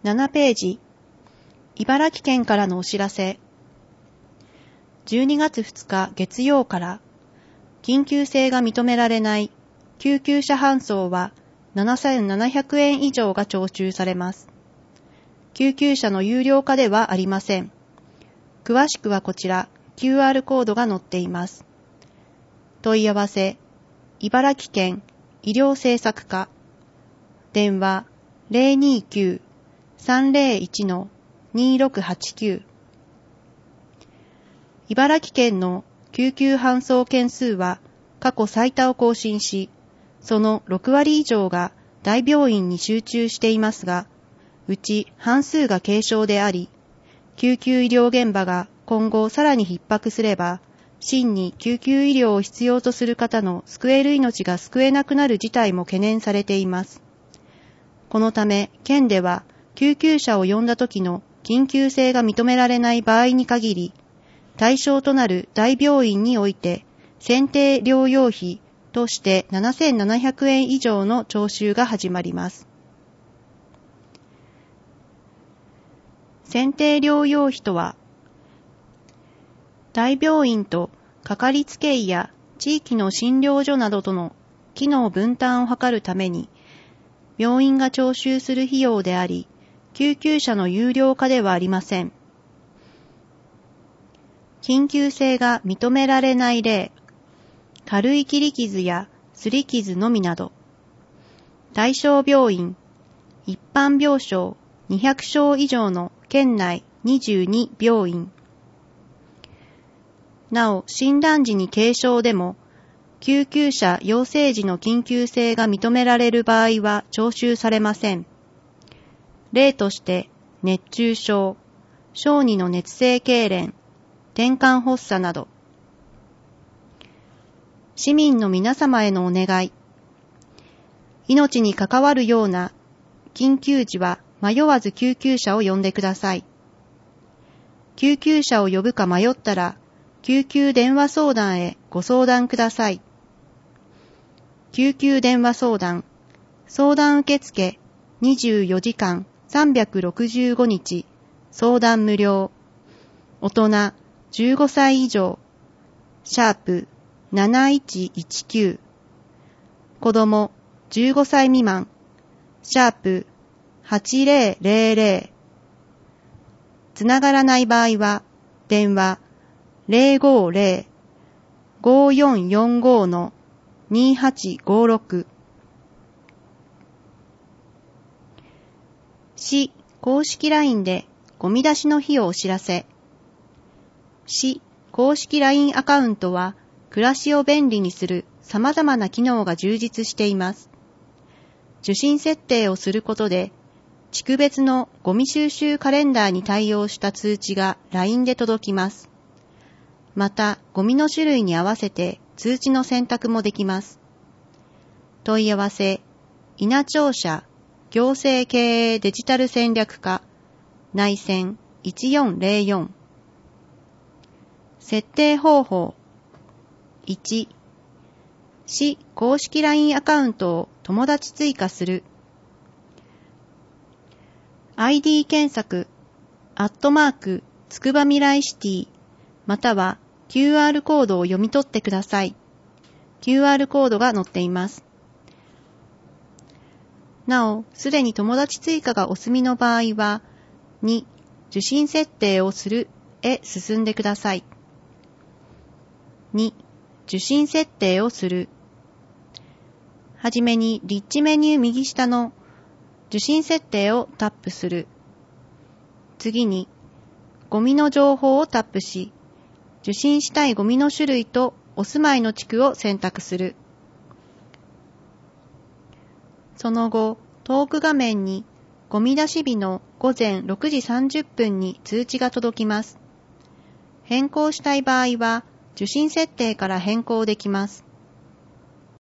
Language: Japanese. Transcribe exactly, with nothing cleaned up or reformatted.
ななページ、茨城県からのお知らせ。じゅうにがつふつか月曜から緊急性が認められない救急車搬送はななせんななひゃくえん以上が徴収されます。救急車の有料化ではありません。詳しくはこちら キューアール コードが載っています。問い合わせ、茨城県医療政策課、電話 ゼロにきゅう さんゼロいち にろくはちきゅう。茨城県の救急搬送件数は過去最多を更新し、そのろくわり以上が大病院に集中していますが、うち半数が軽症であり、救急医療現場が今後さらに逼迫すれば、真に救急医療を必要とする方の救える命が救えなくなる事態も懸念されています。このため、県では救急車を呼んだ時の緊急性が認められない場合に限り、対象となる大病院において、選定療養費としてななせんななひゃくえん以上の徴収が始まります。選定療養費とは、大病院とかかりつけ医や地域の診療所などとの機能分担を図るために、病院が徴収する費用であり、救急車の有料化ではありません。緊急性が認められない例、軽い切り傷や擦り傷のみなど、対象病院、一般病床にひゃくしょう以上の県内にじゅうに病院。なお、診断時に軽症でも、救急車要請時の緊急性が認められる場合は徴収されません。例として、熱中症、小児の熱性痙攣、転換発作など。市民の皆様へのお願い。命に関わるような緊急時は迷わず救急車を呼んでください。救急車を呼ぶか迷ったら、救急電話相談へご相談ください。救急電話相談、相談受付にじゅうよじかんさんびゃくろくじゅうごにち、相談無料。大人じゅうごさい以上、シャープなないちいちきゅう。子供じゅうごさい未満、シャープはちゼロゼロゼロ。つながらない場合は、電話ゼロごゼロ ごよんよんご にはちごろく。市公式 ライン でゴミ出しの日をお知らせ。市公式 ライン アカウントは、暮らしを便利にする様々な機能が充実しています。受信設定をすることで、地区別のゴミ収集カレンダーに対応した通知が ライン で届きます。また、ゴミの種類に合わせて通知の選択もできます。問い合わせ、稲庁舎行政経営デジタル戦略課内線いちよんゼロよん。設定方法。いち、市公式 ライン アカウントを友達追加する。アイディー 検索、アットマーク、つくばみらいシティ、または キューアール コードを読み取ってください。キューアール コードが載っています。なお、すでに友達追加がお済みの場合は、に、受信設定をするへ進んでください。に、受信設定をする。はじめにリッチメニュー右下の受信設定をタップする。次に、ゴミの情報をタップし、受信したいゴミの種類とお住まいの地区を選択する。その後、トーク画面にゴミ出し日のごぜんろくじさんじゅっぷんに通知が届きます。変更したい場合は、受信設定から変更できます。